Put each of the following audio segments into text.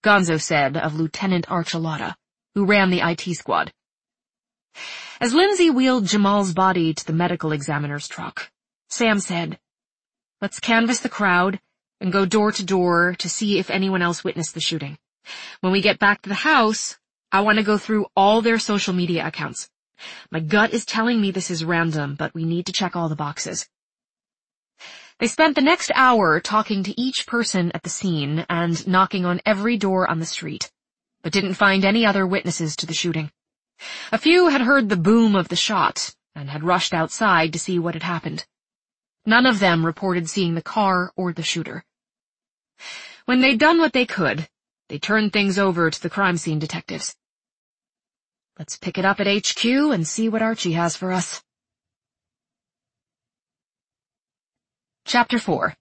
Gonzo said of Lieutenant Archuleta, who ran the IT squad. As Lindsay wheeled Jamal's body to the medical examiner's truck, Sam said, "Let's canvass the crowd and go door to door to see if anyone else witnessed the shooting. When we get back to the house, I want to go through all their social media accounts. My gut is telling me this is random, but we need to check all the boxes." They spent the next hour talking to each person at the scene and knocking on every door on the street, but didn't find any other witnesses to the shooting. A few had heard the boom of the shot and had rushed outside to see what had happened. None of them reported seeing the car or the shooter. When they'd done what they could, they turned things over to the crime scene detectives. "Let's pick it up at HQ and see what Archie has for us." Chapter 4.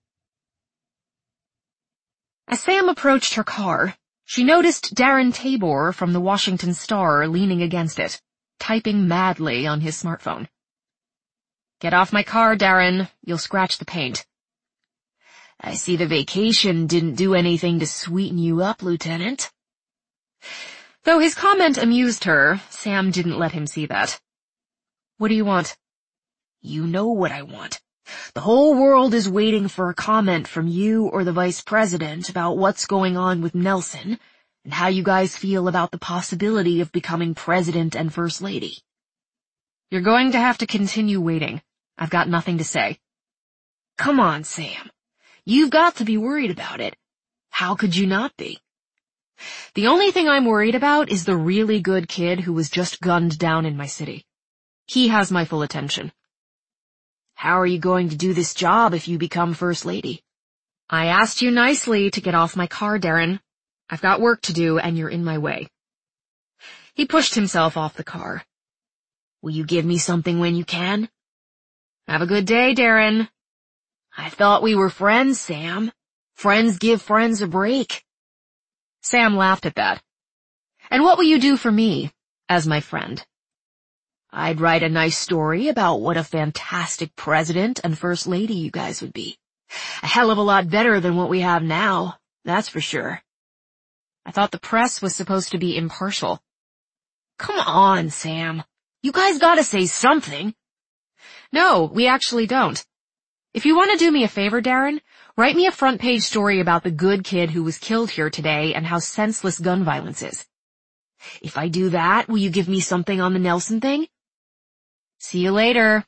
As Sam approached her car, she noticed Darren Tabor from the Washington Star leaning against it, typing madly on his smartphone. "Get off my car, Darren. You'll scratch the paint." "I see the vacation didn't do anything to sweeten you up, Lieutenant." Though his comment amused her, Sam didn't let him see that. "What do you want?" "You know what I want. The whole world is waiting for a comment from you or the Vice President about what's going on with Nelson and how you guys feel about the possibility of becoming President and First Lady." "You're going to have to continue waiting. I've got nothing to say." "Come on, Sam. You've got to be worried about it. How could you not be?" "The only thing I'm worried about is the really good kid who was just gunned down in my city. He has my full attention." "How are you going to do this job if you become First Lady?" "I asked you nicely to get off my car, Darren. I've got work to do and you're in my way." He pushed himself off the car. "Will you give me something when you can?" "Have a good day, Darren." "I thought we were friends, Sam. Friends give friends a break." Sam laughed at that. "And what will you do for me, as my friend?" "I'd write a nice story about what a fantastic President and First Lady you guys would be. A hell of a lot better than what we have now, that's for sure." "I thought the press was supposed to be impartial." "Come on, Sam. You guys gotta say something." "No, we actually don't. If you want to do me a favor, Darren, write me a front-page story about the good kid who was killed here today and how senseless gun violence is." "If I do that, will you give me something on the Nelson thing?" "See you later."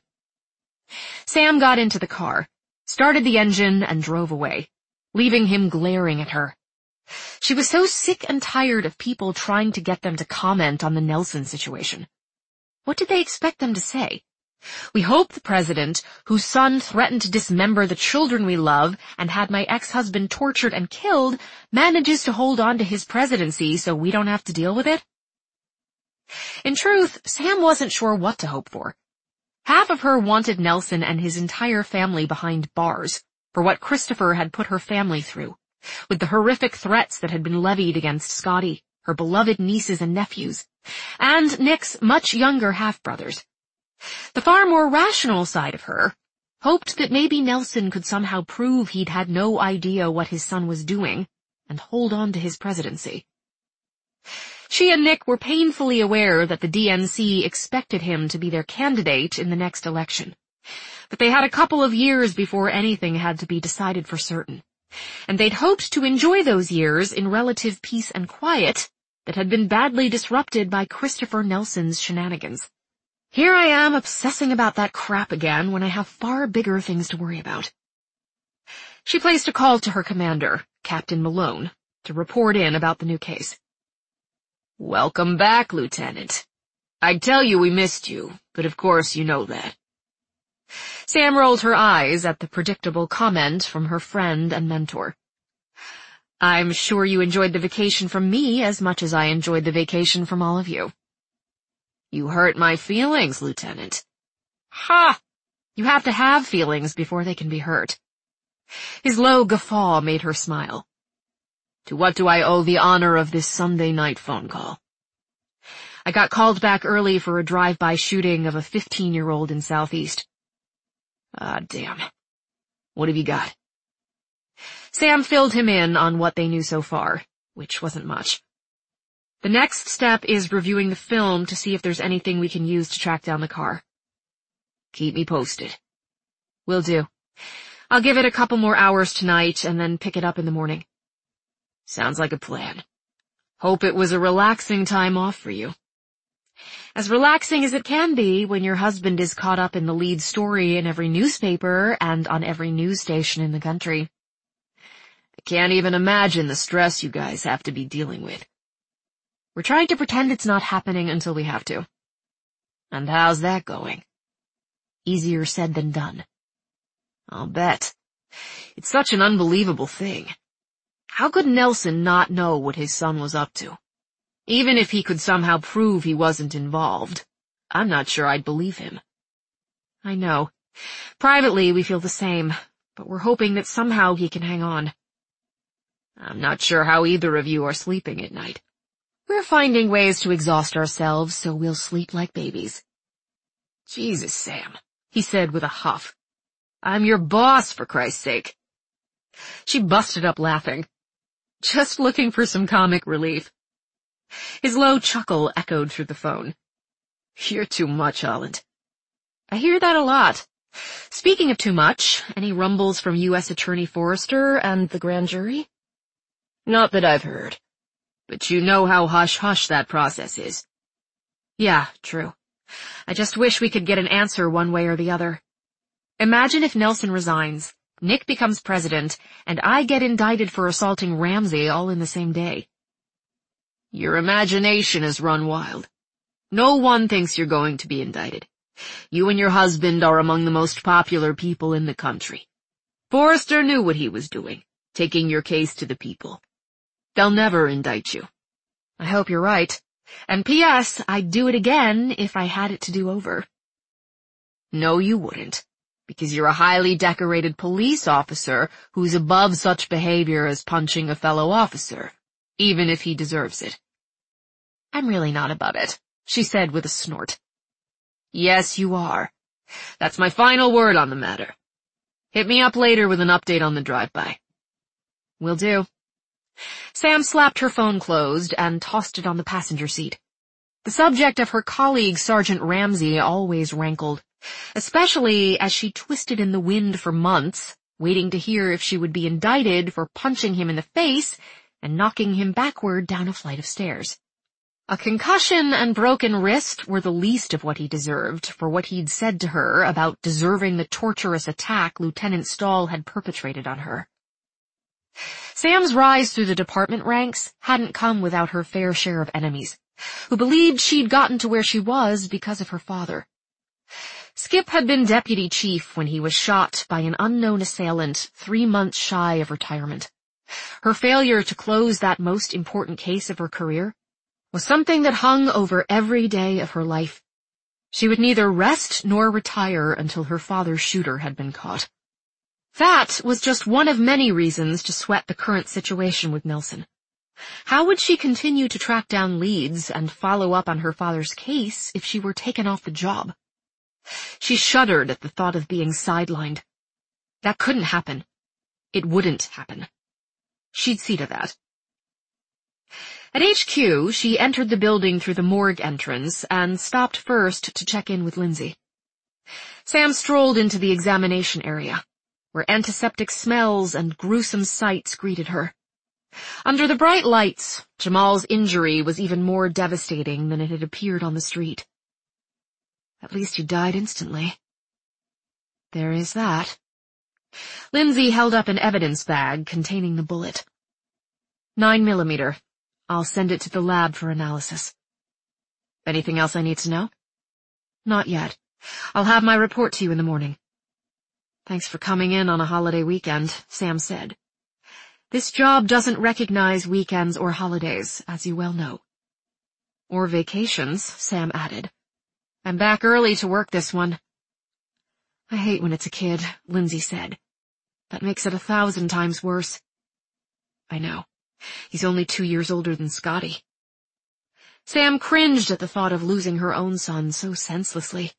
Sam got into the car, started the engine, and drove away, leaving him glaring at her. She was so sick and tired of people trying to get them to comment on the Nelson situation. What did they expect them to say? "We hope the president, whose son threatened to dismember the children we love and had my ex-husband tortured and killed, manages to hold on to his presidency so we don't have to deal with it?" In truth, Sam wasn't sure what to hope for. Half of her wanted Nelson and his entire family behind bars for what Christopher had put her family through, with the horrific threats that had been levied against Scotty, her beloved nieces and nephews, and Nick's much younger half-brothers. The far more rational side of her hoped that maybe Nelson could somehow prove he'd had no idea what his son was doing and hold on to his presidency. She and Nick were painfully aware that the DNC expected him to be their candidate in the next election, but they had a couple of years before anything had to be decided for certain, and they'd hoped to enjoy those years in relative peace and quiet that had been badly disrupted by Christopher Nelson's shenanigans. Here I am obsessing about that crap again when I have far bigger things to worry about. She placed a call to her commander, Captain Malone, to report in about the new case. "Welcome back, Lieutenant. I'd tell you we missed you, but of course you know that." Sam rolled her eyes at the predictable comment from her friend and mentor. "I'm sure you enjoyed the vacation from me as much as I enjoyed the vacation from all of you." "You hurt my feelings, Lieutenant." "Ha! You have to have feelings before they can be hurt." His low guffaw made her smile. "To what do I owe the honor of this Sunday night phone call?" "I got called back early for a drive-by shooting of a 15-year-old in Southeast." "Ah, damn. What have you got?" Sam filled him in on what they knew so far, which wasn't much. The next step is reviewing the film to see if there's anything we can use to track down the car. Keep me posted. Will do. I'll give it a couple more hours tonight and then pick it up in the morning. Sounds like a plan. Hope it was a relaxing time off for you. As relaxing as it can be when your husband is caught up in the lead story in every newspaper and on every news station in the country. I can't even imagine the stress you guys have to be dealing with. We're trying to pretend it's not happening until we have to. And how's that going? Easier said than done. I'll bet. It's such an unbelievable thing. How could Nelson not know what his son was up to? Even if he could somehow prove he wasn't involved, I'm not sure I'd believe him. I know. Privately, we feel the same, but we're hoping that somehow he can hang on. I'm not sure how either of you are sleeping at night. We're finding ways to exhaust ourselves so we'll sleep like babies. Jesus, Sam, he said with a huff. I'm your boss, for Christ's sake. She busted up laughing, just looking for some comic relief. His low chuckle echoed through the phone. You're too much, Holland. I hear that a lot. Speaking of too much, any rumbles from U.S. Attorney Forrester and the grand jury? Not that I've heard. But you know how hush-hush that process is. Yeah, true. I just wish we could get an answer one way or the other. Imagine if Nelson resigns, Nick becomes president, and I get indicted for assaulting Ramsey all in the same day. Your imagination has run wild. No one thinks you're going to be indicted. You and your husband are among the most popular people in the country. Forrester knew what he was doing, taking your case to the people. They'll never indict you. I hope you're right. And P.S., I'd do it again if I had it to do over. No, you wouldn't, because you're a highly decorated police officer who's above such behavior as punching a fellow officer, even if he deserves it. I'm really not above it, she said with a snort. Yes, you are. That's my final word on the matter. Hit me up later with an update on the drive-by. Will do. Sam slapped her phone closed and tossed it on the passenger seat. The subject of her colleague, Sergeant Ramsey, always rankled, especially as she twisted in the wind for months, waiting to hear if she would be indicted for punching him in the face and knocking him backward down a flight of stairs. A concussion and broken wrist were the least of what he deserved for what he'd said to her about deserving the torturous attack Lieutenant Stahl had perpetrated on her. Sam's rise through the department ranks hadn't come without her fair share of enemies, who believed she'd gotten to where she was because of her father. Skip had been deputy chief when he was shot by an unknown assailant 3 months shy of retirement. Her failure to close that most important case of her career was something that hung over every day of her life. She would neither rest nor retire until her father's shooter had been caught. That was just one of many reasons to sweat the current situation with Nelson. How would she continue to track down leads and follow up on her father's case if she were taken off the job? She shuddered at the thought of being sidelined. That couldn't happen. It wouldn't happen. She'd see to that. At HQ, she entered the building through the morgue entrance and stopped first to check in with Lindsay. Sam strolled into the examination area, where antiseptic smells and gruesome sights greeted her. Under the bright lights, Jamal's injury was even more devastating than it had appeared on the street. At least he died instantly. There is that. Lindsay held up an evidence bag containing the bullet. 9mm. I'll send it to the lab for analysis. Anything else I need to know? Not yet. I'll have my report to you in the morning. Thanks for coming in on a holiday weekend, Sam said. This job doesn't recognize weekends or holidays, as you well know. Or vacations, Sam added. I'm back early to work this one. I hate when it's a kid, Lindsay said. That makes it 1,000 times worse. I know. He's only 2 years older than Scotty. Sam cringed at the thought of losing her own son so senselessly.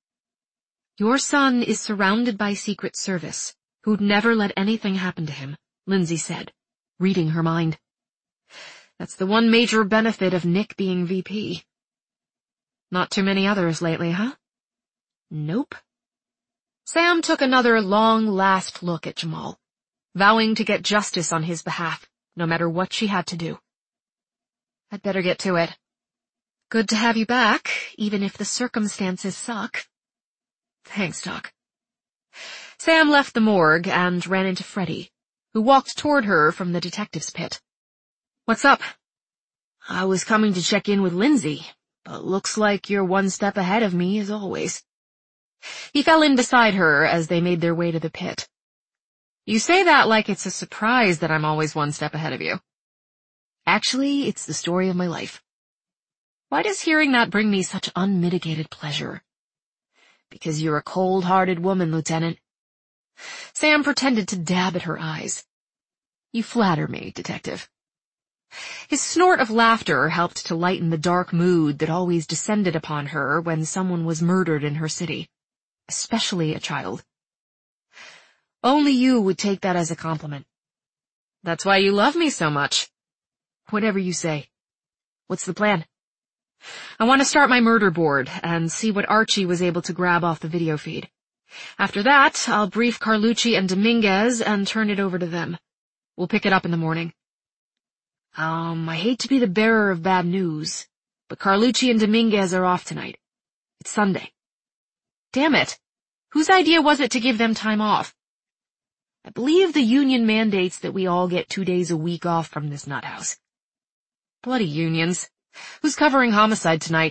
Your son is surrounded by Secret Service, who'd never let anything happen to him, Lindsay said, reading her mind. That's the one major benefit of Nick being VP. Not too many others lately, huh? Nope. Sam took another long last look at Jamal, vowing to get justice on his behalf, no matter what she had to do. I'd better get to it. Good to have you back, even if the circumstances suck. Thanks, Doc. Sam left the morgue and ran into Freddie, who walked toward her from the detective's pit. What's up? I was coming to check in with Lindsay, but looks like you're one step ahead of me as always. He fell in beside her as they made their way to the pit. You say that like it's a surprise that I'm always one step ahead of you. Actually, it's the story of my life. Why does hearing that bring me such unmitigated pleasure? Because you're a cold-hearted woman, Lieutenant. Sam pretended to dab at her eyes. You flatter me, Detective. His snort of laughter helped to lighten the dark mood that always descended upon her when someone was murdered in her city, especially a child. Only you would take that as a compliment. That's why you love me so much. Whatever you say. What's the plan? I want to start my murder board and see what Archie was able to grab off the video feed. After that, I'll brief Carlucci and Dominguez and turn it over to them. We'll pick it up in the morning. I hate to be the bearer of bad news, but Carlucci and Dominguez are off tonight. It's Sunday. Damn it. Whose idea was it to give them time off? I believe the union mandates that we all get 2 days a week off from this nut house. Bloody unions. Who's covering homicide tonight?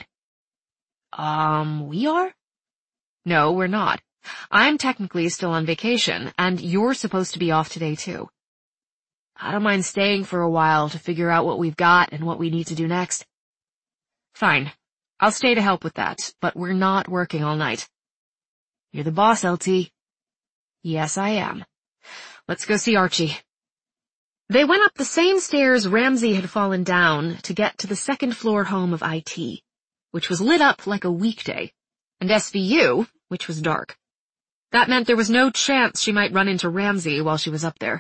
We are? No, we're not. I'm technically still on vacation, and you're supposed to be off today too. I don't mind staying for a while to figure out what we've got and what we need to do next. Fine. I'll stay to help with that, but we're not working all night. You're the boss, LT. Yes, I am. Let's go see Archie. They went up the same stairs Ramsey had fallen down to get to the second-floor home of IT, which was lit up like a weekday, and SVU, which was dark. That meant there was no chance she might run into Ramsey while she was up there.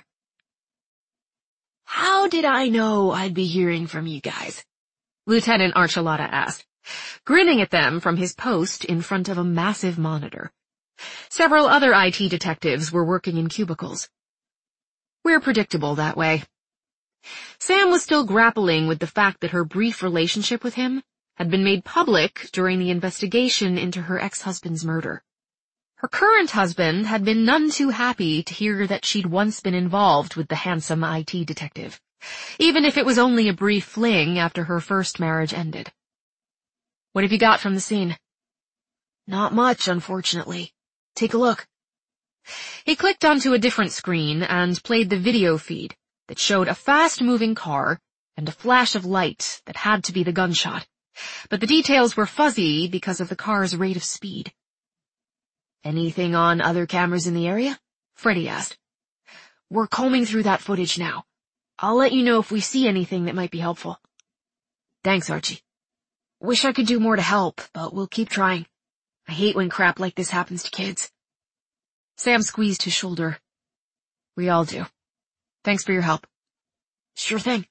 How did I know I'd be hearing from you guys? Lieutenant Archuleta asked, grinning at them from his post in front of a massive monitor. Several other IT detectives were working in cubicles. We're predictable that way. Sam was still grappling with the fact that her brief relationship with him had been made public during the investigation into her ex-husband's murder. Her current husband had been none too happy to hear that she'd once been involved with the handsome IT detective, even if it was only a brief fling after her first marriage ended. What have you got from the scene? Not much, unfortunately. Take a look. He clicked onto a different screen and played the video feed that showed a fast-moving car and a flash of light that had to be the gunshot, but the details were fuzzy because of the car's rate of speed. Anything on other cameras in the area? Freddie asked. We're combing through that footage now. I'll let you know if we see anything that might be helpful. Thanks, Archie. Wish I could do more to help, but we'll keep trying. I hate when crap like this happens to kids. Sam squeezed his shoulder. We all do. Thanks for your help. Sure thing.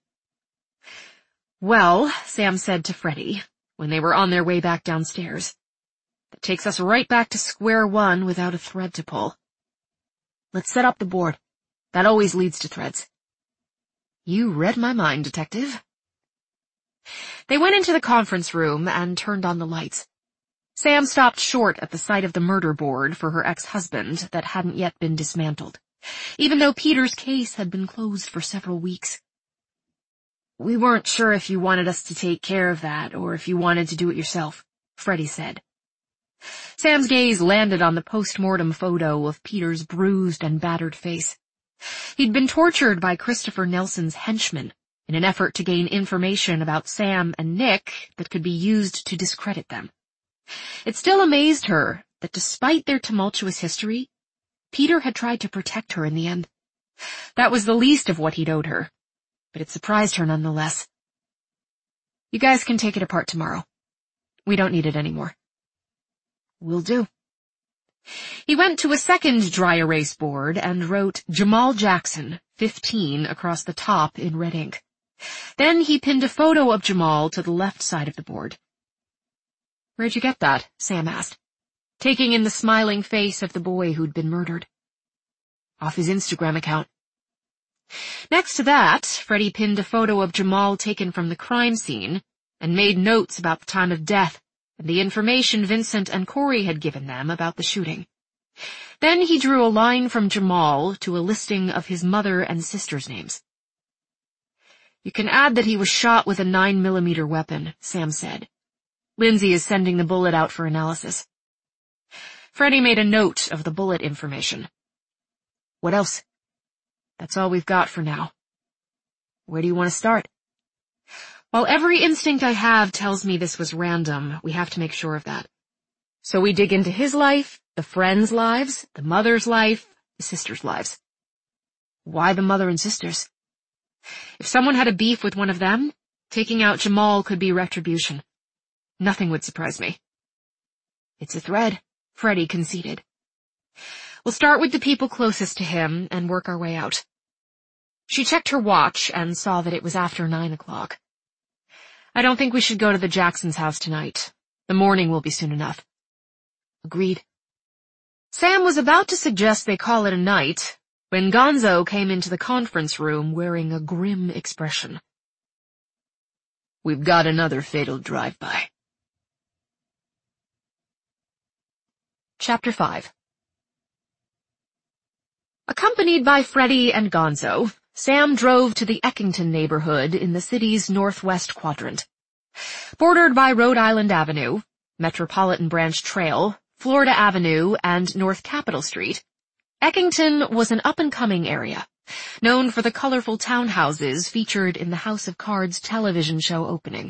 Well, Sam said to Freddie, when they were on their way back downstairs, that takes us right back to square one without a thread to pull. Let's set up the board. That always leads to threads. You read my mind, Detective. They went into the conference room and turned on the lights. Sam stopped short at the sight of the murder board for her ex-husband that hadn't yet been dismantled, even though Peter's case had been closed for several weeks. We weren't sure if you wanted us to take care of that or if you wanted to do it yourself, Freddie said. Sam's gaze landed on the post-mortem photo of Peter's bruised and battered face. He'd been tortured by Christopher Nelson's henchmen in an effort to gain information about Sam and Nick that could be used to discredit them. It still amazed her that despite their tumultuous history, Peter had tried to protect her in the end. That was the least of what he'd owed her, but it surprised her nonetheless. You guys can take it apart tomorrow. We don't need it anymore. Will do. He went to a second dry erase board and wrote Jamal Jackson, 15, across the top in red ink. Then he pinned a photo of Jamal to the left side of the board. "Where'd you get that?" Sam asked, taking in the smiling face of the boy who'd been murdered. "Off his Instagram account." Next to that, Freddie pinned a photo of Jamal taken from the crime scene and made notes about the time of death and the information Vincent and Corey had given them about the shooting. Then he drew a line from Jamal to a listing of his mother and sister's names. "You can add that he was shot with a 9mm weapon," Sam said. "Lindsay is sending the bullet out for analysis." Freddie made a note of the bullet information. "What else?" "That's all we've got for now." "Where do you want to start?" "While every instinct I have tells me this was random, we have to make sure of that. So we dig into his life, the friends' lives, the mother's life, the sisters' lives." "Why the mother and sisters?" "If someone had a beef with one of them, taking out Jamal could be retribution. Nothing would surprise me." "It's a thread," Freddie conceded. "We'll start with the people closest to him and work our way out." She checked her watch and saw that it was after 9 o'clock. "I don't think we should go to the Jacksons' house tonight. The morning will be soon enough." "Agreed." Sam was about to suggest they call it a night when Gonzo came into the conference room wearing a grim expression. "We've got another fatal drive-by." Chapter 5. Accompanied by Freddie and Gonzo, Sam drove to the Eckington neighborhood in the city's northwest quadrant. Bordered by Rhode Island Avenue, Metropolitan Branch Trail, Florida Avenue, and North Capitol Street, Eckington was an up-and-coming area, known for the colorful townhouses featured in the House of Cards television show opening.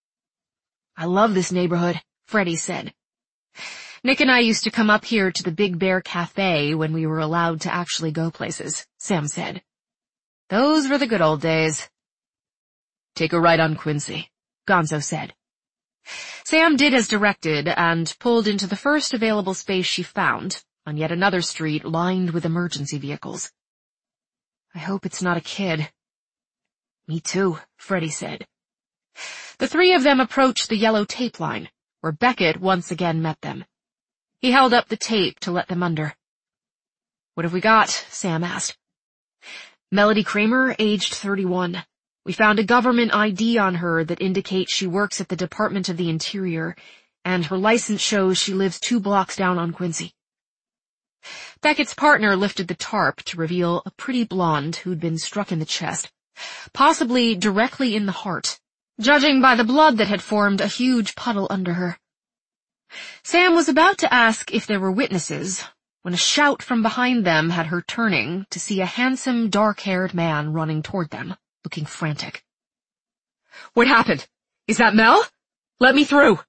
"I love this neighborhood," Freddie said. "Nick and I used to come up here to the Big Bear Cafe when we were allowed to actually go places," Sam said. "Those were the good old days." "Take a right on Quincy," Gonzo said. Sam did as directed and pulled into the first available space she found, on yet another street lined with emergency vehicles. "I hope it's not a kid." "Me too," Freddie said. The three of them approached the yellow tape line, where Beckett once again met them. He held up the tape to let them under. "What have we got?" Sam asked. "Melody Kramer, aged 31. We found a government ID on her that indicates she works at the Department of the Interior, and her license shows she lives 2 blocks down on Quincy." Beckett's partner lifted the tarp to reveal a pretty blonde who'd been struck in the chest, possibly directly in the heart, judging by the blood that had formed a huge puddle under her. Sam was about to ask if there were witnesses when a shout from behind them had her turning to see a handsome, dark-haired man running toward them, looking frantic. "What happened? Is that Mel? Let me through."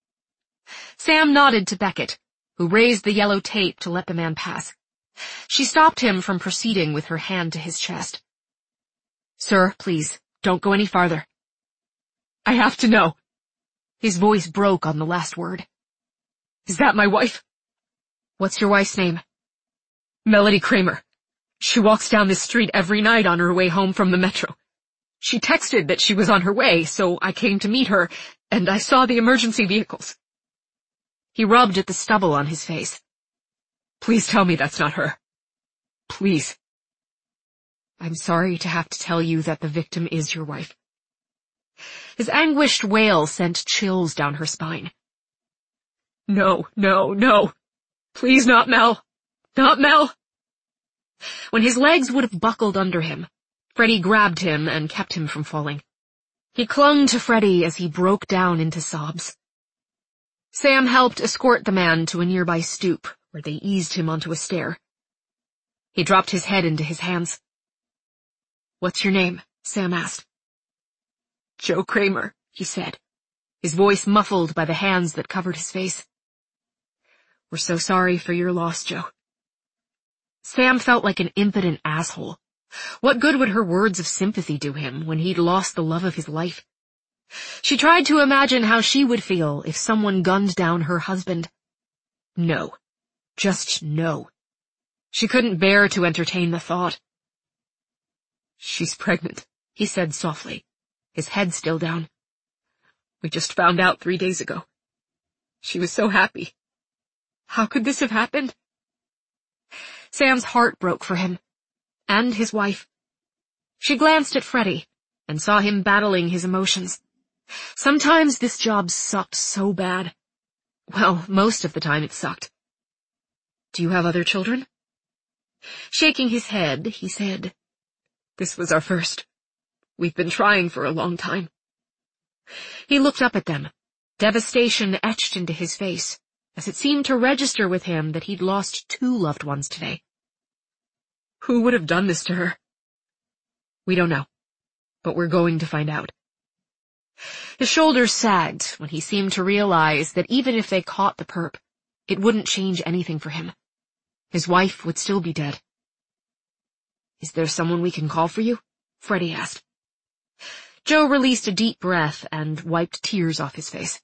Sam nodded to Beckett, who raised the yellow tape to let the man pass. She stopped him from proceeding with her hand to his chest. "Sir, please, don't go any farther." "I have to know." His voice broke on the last word. "Is that my wife?" "What's your wife's name?" "Melody Kramer. She walks down this street every night on her way home from the metro. She texted that she was on her way, so I came to meet her, and I saw the emergency vehicles." He rubbed at the stubble on his face. "Please tell me that's not her. Please." "I'm sorry to have to tell you that the victim is your wife." His anguished wail sent chills down her spine. "No, no, no. Please, not Mel. Not Mel." When his legs would have buckled under him, Freddie grabbed him and kept him from falling. He clung to Freddie as he broke down into sobs. Sam helped escort the man to a nearby stoop, where they eased him onto a stair. He dropped his head into his hands. "What's your name?" Sam asked. "Joe Kramer," he said, his voice muffled by the hands that covered his face. "We're so sorry for your loss, Joe." Sam felt like an impotent asshole. What good would her words of sympathy do him when he'd lost the love of his life? She tried to imagine how she would feel if someone gunned down her husband. No. Just no. She couldn't bear to entertain the thought. "She's pregnant," he said softly. his head still down. "We just found out 3 days ago. She was so happy. How could this have happened?" Sam's heart broke for him, and his wife. She glanced at Freddie, and saw him battling his emotions. Sometimes this job sucked so bad. Well, most of the time it sucked. "Do you have other children?" Shaking his head, he said, "This was our first. We've been trying for a long time." He looked up at them, devastation etched into his face, as it seemed to register with him that he'd lost 2 loved ones today. "Who would have done this to her?" "We don't know, but we're going to find out." His shoulders sagged when he seemed to realize that even if they caught the perp, it wouldn't change anything for him. His wife would still be dead. "Is there someone we can call for you?" Freddie asked. Joe released a deep breath and wiped tears off his face.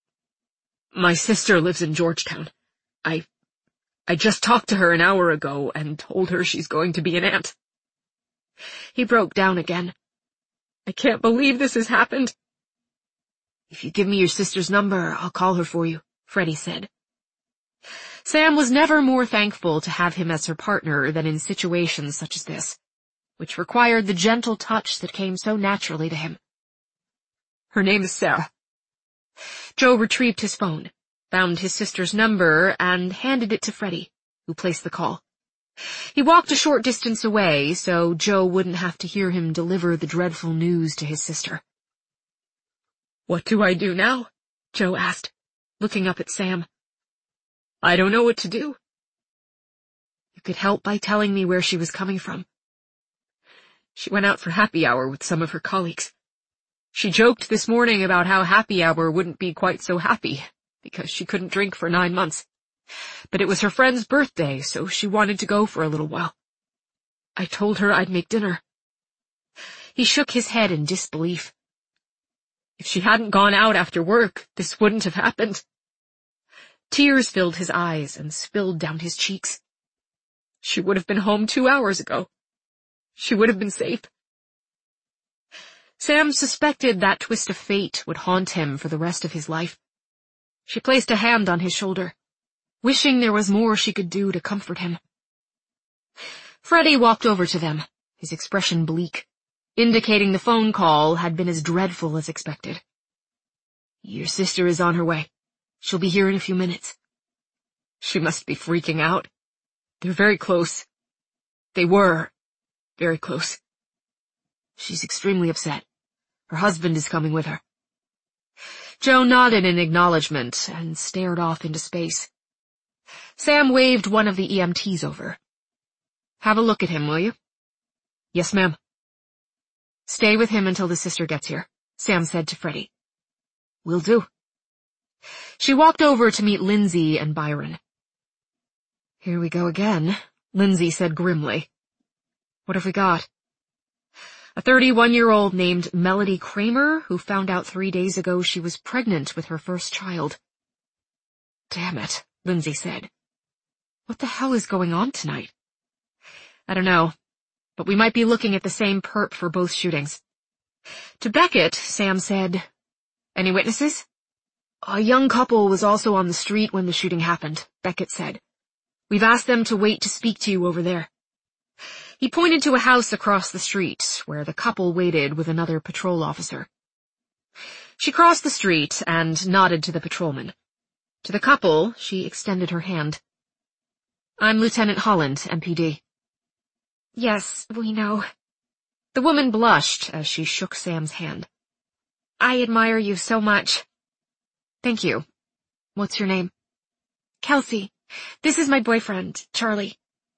"My sister lives in Georgetown. I just talked to her an hour ago and told her she's going to be an aunt." He broke down again. "I can't believe this has happened." "If you give me your sister's number, I'll call her for you," Freddie said. Sam was never more thankful to have him as her partner than in situations such as this, which required the gentle touch that came so naturally to him. "Her name is Sarah." Joe retrieved his phone, found his sister's number, and handed it to Freddie, who placed the call. He walked a short distance away so Joe wouldn't have to hear him deliver the dreadful news to his sister. "What do I do now?" Joe asked, looking up at Sam. "I don't know what to do." "You could help by telling me where she was coming from." "She went out for happy hour with some of her colleagues. She joked this morning about how happy hour wouldn't be quite so happy, because she couldn't drink for 9 months. But it was her friend's birthday, so she wanted to go for a little while. I told her I'd make dinner." He shook his head in disbelief. "If she hadn't gone out after work, this wouldn't have happened." Tears filled his eyes and spilled down his cheeks. "She would have been home 2 hours ago. She would have been safe." Sam suspected that twist of fate would haunt him for the rest of his life. She placed a hand on his shoulder, wishing there was more she could do to comfort him. Freddie walked over to them, his expression bleak, indicating the phone call had been as dreadful as expected. "Your sister is on her way. She'll be here in a few minutes." "She must be freaking out. They're very close. They were very close." "She's extremely upset. Her husband is coming with her." Joe nodded in acknowledgement and stared off into space. Sam waved one of the EMTs over. "Have a look at him, will you?" "Yes, ma'am." "Stay with him until the sister gets here," Sam said to Freddie. "Will do." She walked over to meet Lindsay and Byron. "Here we go again," Lindsay said grimly. "What have we got?" "A 31-year-old named Melody Kramer, who found out 3 days ago she was pregnant with her first child." "Damn it," Lindsay said. "What the hell is going on tonight?" "I don't know, but we might be looking at the same perp for both shootings." To Beckett, Sam said, "Any witnesses?" "A young couple was also on the street when the shooting happened," Beckett said. "We've asked them to wait to speak to you over there." He pointed to a house across the street, where the couple waited with another patrol officer. She crossed the street and nodded to the patrolman. To the couple, she extended her hand. "I'm Lieutenant Holland, MPD." "Yes, we know." The woman blushed as she shook Sam's hand. "I admire you so much." "Thank you. What's your name?" "Kelsey. This is my boyfriend, Charlie."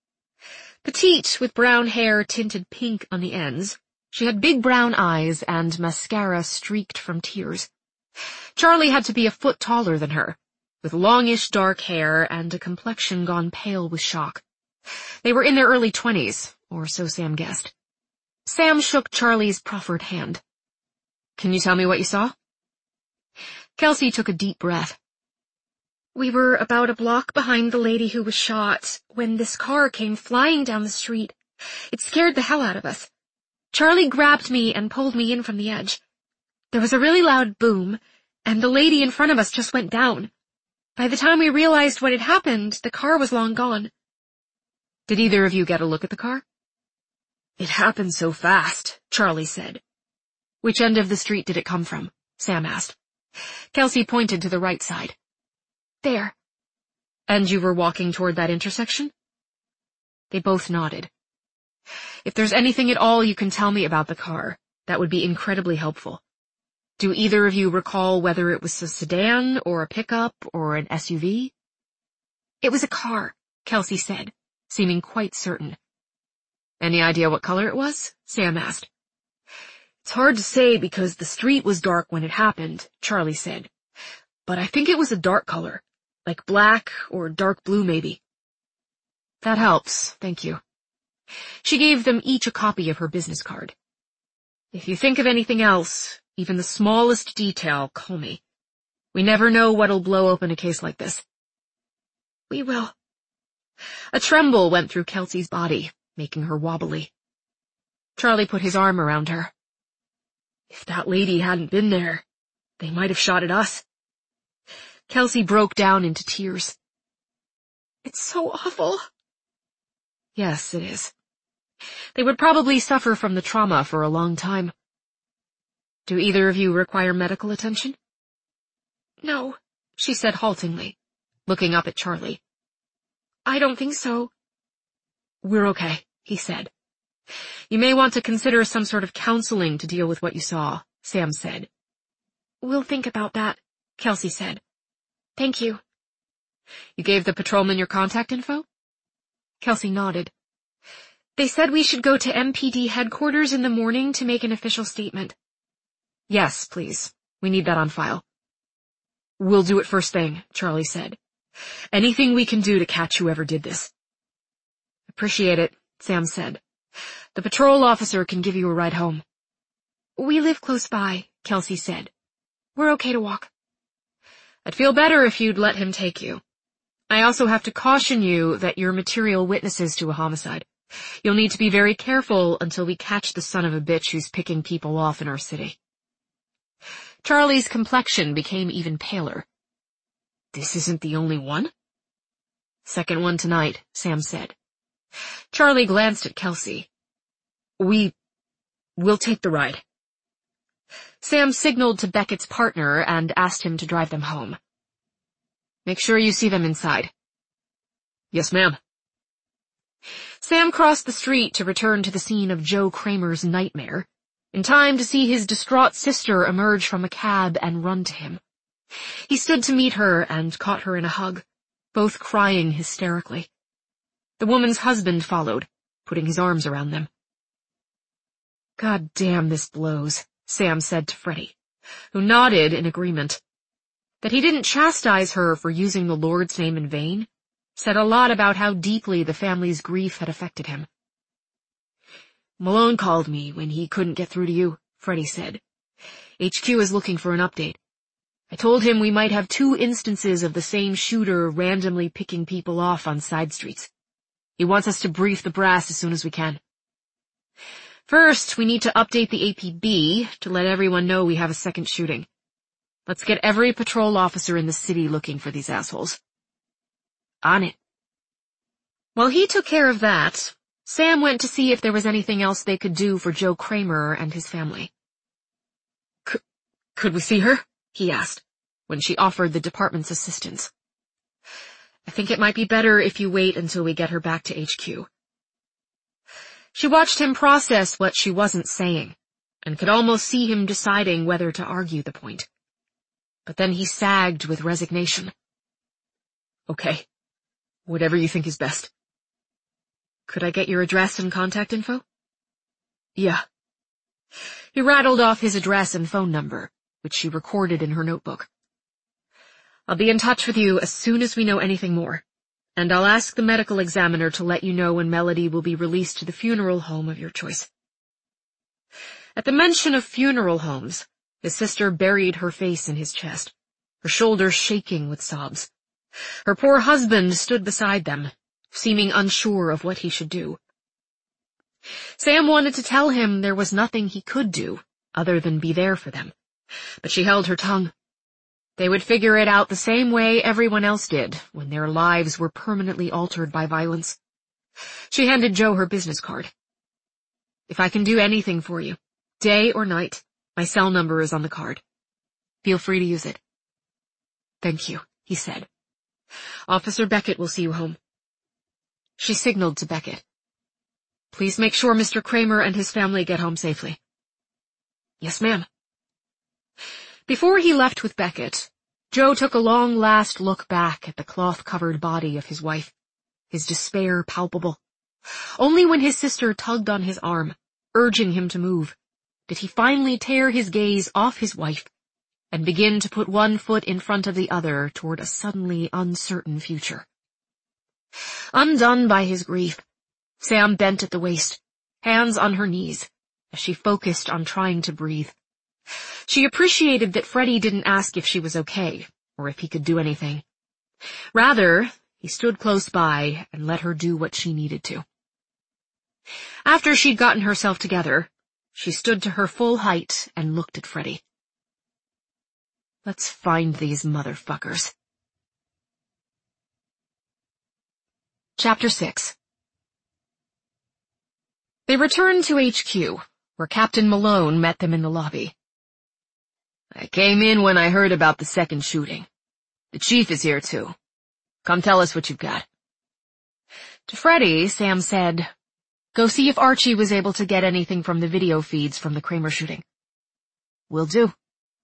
Petite, with brown hair tinted pink on the ends, she had big brown eyes and mascara streaked from tears. Charlie had to be a foot taller than her, with longish dark hair and a complexion gone pale with shock. They were in their early 20s, or so Sam guessed. Sam shook Charlie's proffered hand. "Can you tell me what you saw?" Kelsey took a deep breath. "We were about a block behind the lady who was shot when this car came flying down the street. It scared the hell out of us. Charlie grabbed me and pulled me in from the edge. There was a really loud boom, and the lady in front of us just went down. By the time we realized what had happened, the car was long gone. Did either of you get a look at the car? It happened so fast, Charlie said. Which end of the street did it come from? Sam asked. Kelsey pointed to the right side. There. And you were walking toward that intersection? They both nodded. If there's anything at all you can tell me about the car, that would be incredibly helpful. Do either of you recall whether it was a sedan or a pickup or an SUV? It was a car, Kelsey said, seeming quite certain. Any idea what color it was? Sam asked. It's hard to say because the street was dark when it happened, Charlie said. But I think it was a dark color, like black or dark blue maybe. That helps, thank you. She gave them each a copy of her business card. If you think of anything else, even the smallest detail, call me. We never know what'll blow open a case like this. We will. A tremble went through Kelsey's body, making her wobbly. Charlie put his arm around her. If that lady hadn't been there, they might have shot at us. Kelsey broke down into tears. It's so awful. Yes, it is. They would probably suffer from the trauma for a long time. Do either of you require medical attention? No, she said haltingly, looking up at Charlie. I don't think so. We're okay, he said. You may want to consider some sort of counseling to deal with what you saw, Sam said. We'll think about that, Kelsey said. Thank you. You gave the patrolman your contact info? Kelsey nodded. They said we should go to MPD headquarters in the morning to make an official statement. Yes, please. We need that on file. We'll do it first thing, Charlie said. Anything we can do to catch whoever did this. Appreciate it, Sam said. The patrol officer can give you a ride home. We live close by, Kelsey said. We're okay to walk. I'd feel better if you'd let him take you. I also have to caution you that you're material witnesses to a homicide. You'll need to be very careful until we catch the son of a bitch who's picking people off in our city. Charlie's complexion became even paler. This isn't the only one? Second one tonight, Sam said. Charlie glanced at Kelsey. We'll take the ride. Sam signaled to Beckett's partner and asked him to drive them home. Make sure you see them inside. Yes, ma'am. Sam crossed the street to return to the scene of Joe Kramer's nightmare, in time to see his distraught sister emerge from a cab and run to him. He stood to meet her and caught her in a hug, both crying hysterically. The woman's husband followed, putting his arms around them. God damn, this blows, Sam said to Freddie, who nodded in agreement. That he didn't chastise her for using the Lord's name in vain said a lot about how deeply the family's grief had affected him. Malone called me when he couldn't get through to you, Freddie said. HQ is looking for an update. I told him we might have 2 instances of the same shooter randomly picking people off on side streets. He wants us to brief the brass as soon as we can. First, we need to update the APB to let everyone know we have a second shooting. Let's get every patrol officer in the city looking for these assholes. On it. While he took care of that, Sam went to see if there was anything else they could do for Joe Kramer and his family. Could we see her? He asked, when she offered the department's assistance. I think it might be better if you wait until we get her back to HQ. She watched him process what she wasn't saying, and could almost see him deciding whether to argue the point. But then he sagged with resignation. Okay, whatever you think is best. Could I get your address and contact info? Yeah. He rattled off his address and phone number, which she recorded in her notebook. I'll be in touch with you as soon as we know anything more, and I'll ask the medical examiner to let you know when Melody will be released to the funeral home of your choice. At the mention of funeral homes, his sister buried her face in his chest, her shoulders shaking with sobs. Her poor husband stood beside them, seeming unsure of what he should do. Sam wanted to tell him there was nothing he could do other than be there for them, But she held her tongue. They would figure it out the same way everyone else did when their lives were permanently altered by violence. She handed Joe her business card. "If I can do anything for you, day or night, my cell number is on the card. Feel free to use it." "Thank you," he said. "Officer Beckett will see you home." She signaled to Beckett. "Please make sure Mr. Kramer and his family get home safely." "Yes, ma'am." Before he left with Beckett, Joe took a long last look back at the cloth-covered body of his wife, his despair palpable. Only when his sister tugged on his arm, urging him to move, did he finally tear his gaze off his wife and begin to put one foot in front of the other toward a suddenly uncertain future. Undone by his grief, Sam bent at the waist, hands on her knees, as she focused on trying to breathe. She appreciated that Freddie didn't ask if she was okay, or if he could do anything. Rather, he stood close by and let her do what she needed to. After she'd gotten herself together, she stood to her full height and looked at Freddie. "Let's find these motherfuckers." Chapter 6. They returned to HQ, where Captain Malone met them in the lobby. "I came in when I heard about the second shooting. The chief is here too. Come tell us what you've got." To Freddie, Sam said, "Go see if Archie was able to get anything from the video feeds from the Kramer shooting." "Will do."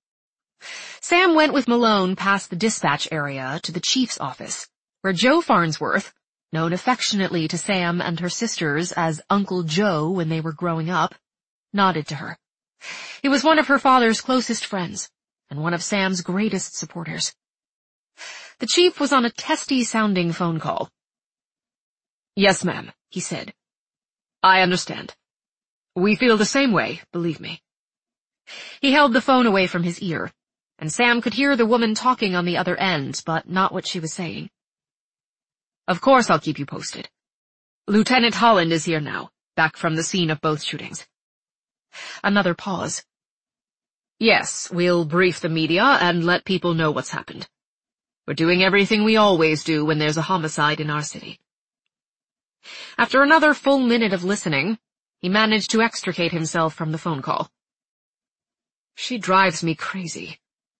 Sam went with Malone past the dispatch area to the chief's office, where Joe Farnsworth, known affectionately to Sam and her sisters as Uncle Joe when they were growing up, nodded to her. He was one of her father's closest friends, and one of Sam's greatest supporters. The chief was on a testy-sounding phone call. "Yes, ma'am," he said. "I understand. We feel the same way, believe me." He held the phone away from his ear, and Sam could hear the woman talking on the other end, but not what she was saying. "Of course I'll keep you posted. Lieutenant Holland is here now, back from the scene of both shootings." Another pause. "Yes, we'll brief the media and let people know what's happened. We're doing everything we always do when there's a homicide in our city." After another full minute of listening, he managed to extricate himself from the phone call. "She drives me crazy."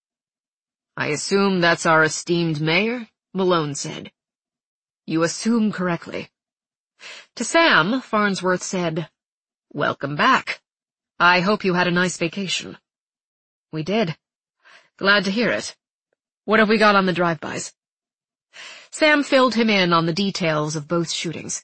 "I assume that's our esteemed mayor?" Malone said. "You assume correctly." To Sam, Farnsworth said, "Welcome back. I hope you had a nice vacation." "We did." "Glad to hear it. What have we got on the drive-bys?" Sam filled him in on the details of both shootings.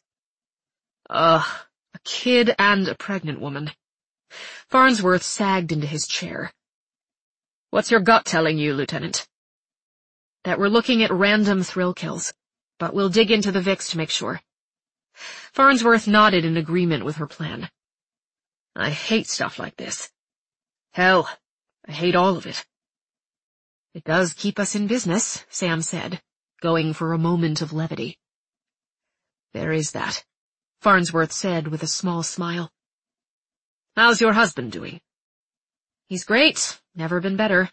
A kid and a pregnant woman. Farnsworth sagged into his chair. "What's your gut telling you, Lieutenant?" "That we're looking at random thrill kills, but we'll dig into the VIX to make sure." Farnsworth nodded in agreement with her plan. "I hate stuff like this. Hell, I hate all of it." "It does keep us in business," Sam said, going for a moment of levity. "There is that," Farnsworth said with a small smile. "How's your husband doing?" "He's great. Never been better."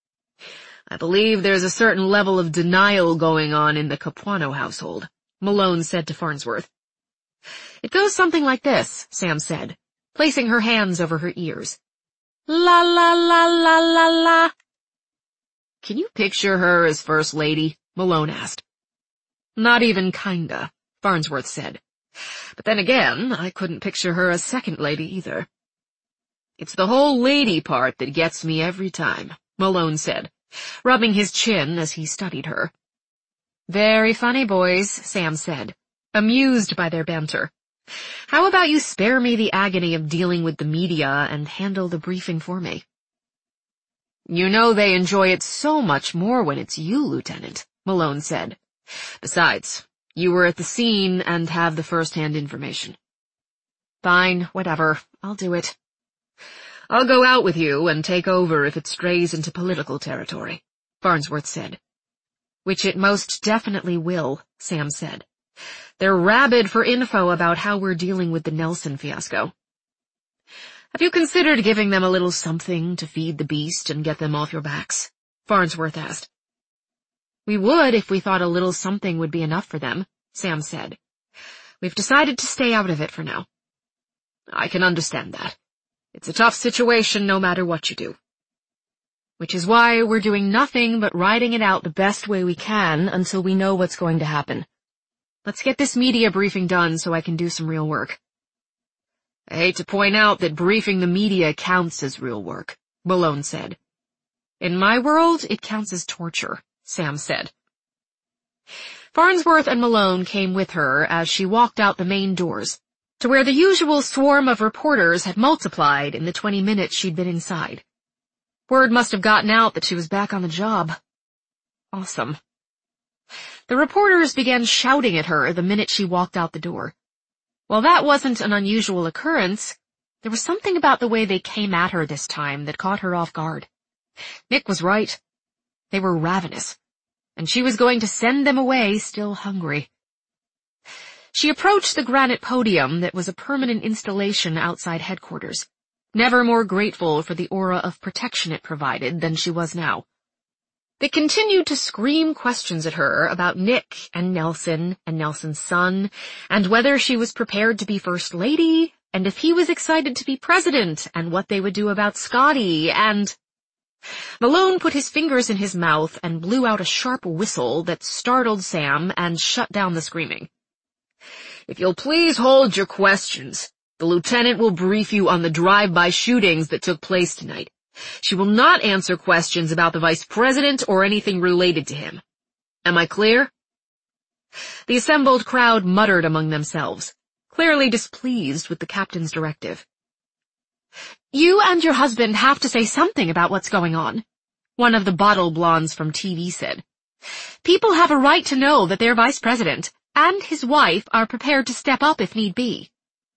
"I believe there's a certain level of denial going on in the Capuano household," Malone said to Farnsworth. "It goes something like this," Sam said, placing her hands over her ears. "La la la la la la." "Can you picture her as First Lady?" Malone asked. "Not even kinda," Farnsworth said. "But then again, I couldn't picture her as Second Lady either." "It's the whole lady part that gets me every time," Malone said, rubbing his chin as he studied her. "Very funny, boys," Sam said, amused by their banter. "How about you spare me the agony of dealing with the media and handle the briefing for me?" "You know they enjoy it so much more when it's you, Lieutenant," Malone said. "Besides, you were at the scene and have the first-hand information." "Fine, whatever. I'll do it." "I'll go out with you and take over if it strays into political territory," Farnsworth said. "Which it most definitely will," Sam said. "They're rabid for info about how we're dealing with the Nelson fiasco." Have you considered giving them a little something to feed the beast and get them off your backs? Farnsworth asked. We would if we thought a little something would be enough for them, Sam said. We've decided to stay out of it for now. I can understand that. It's a tough situation no matter what you do. Which is why we're doing nothing but riding it out the best way we can until we know what's going to happen. Let's get this media briefing done so I can do some real work. I hate to point out that briefing the media counts as real work, Malone said. In my world, it counts as torture, Sam said. Farnsworth and Malone came with her as she walked out the main doors, to where the usual swarm of reporters had multiplied in the 20 minutes she'd been inside. Word must have gotten out that she was back on the job. Awesome. The reporters began shouting at her the minute she walked out the door. While that wasn't an unusual occurrence, there was something about the way they came at her this time that caught her off guard. Nick was right. They were ravenous, and she was going to send them away still hungry. She approached the granite podium that was a permanent installation outside headquarters, never more grateful for the aura of protection it provided than she was now. They continued to scream questions at her about Nick and Nelson's son, and whether she was prepared to be First Lady, and if he was excited to be president, and what they would do about Scotty, and... Malone put his fingers in his mouth and blew out a sharp whistle that startled Sam and shut down the screaming. If you'll please hold your questions, the lieutenant will brief you on the drive-by shootings that took place tonight. She will not answer questions about the vice president or anything related to him. Am I clear? The assembled crowd muttered among themselves, clearly displeased with the captain's directive. You and your husband have to say something about what's going on, one of the bottle blondes from TV said. People have a right to know that their vice president and his wife are prepared to step up if need be.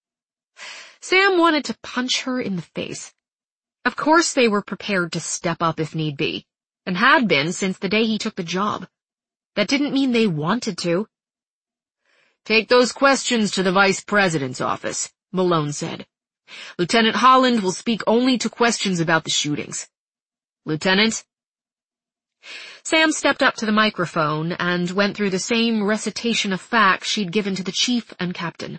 Sam wanted to punch her in the face. Of course they were prepared to step up if need be, and had been since the day he took the job. That didn't mean they wanted to. Take those questions to the vice president's office, Malone said. Lieutenant Holland will speak only to questions about the shootings. Lieutenant? Sam stepped up to the microphone and went through the same recitation of facts she'd given to the chief and captain.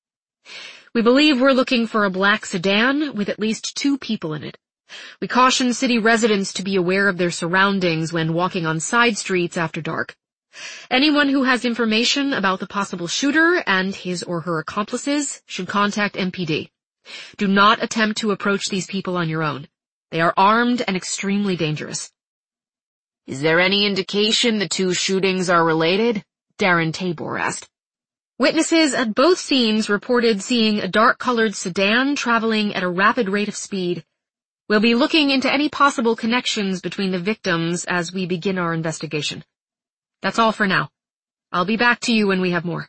We believe we're looking for a black sedan with at least 2 people in it. We caution city residents to be aware of their surroundings when walking on side streets after dark. Anyone who has information about the possible shooter and his or her accomplices should contact MPD. Do not attempt to approach these people on your own. They are armed and extremely dangerous. Is there any indication the 2 shootings are related? Darren Tabor asked. Witnesses at both scenes reported seeing a dark-colored sedan traveling at a rapid rate of speed. We'll be looking into any possible connections between the victims as we begin our investigation. That's all for now. I'll be back to you when we have more.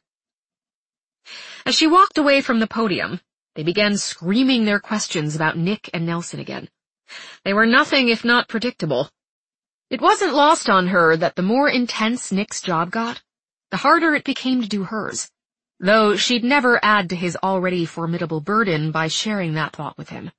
As she walked away from the podium, they began screaming their questions about Nick and Nelson again. They were nothing if not predictable. It wasn't lost on her that the more intense Nick's job got, the harder it became to do hers, though she'd never add to his already formidable burden by sharing that thought with him.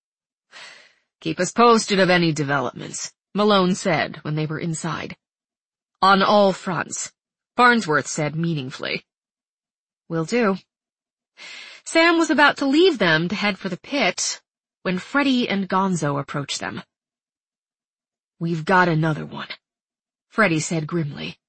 Keep us posted of any developments, Malone said when they were inside. On all fronts, Farnsworth said meaningfully. Will do. Sam was about to leave them to head for the pit when Freddie and Gonzo approached them. We've got another one, Freddie said grimly.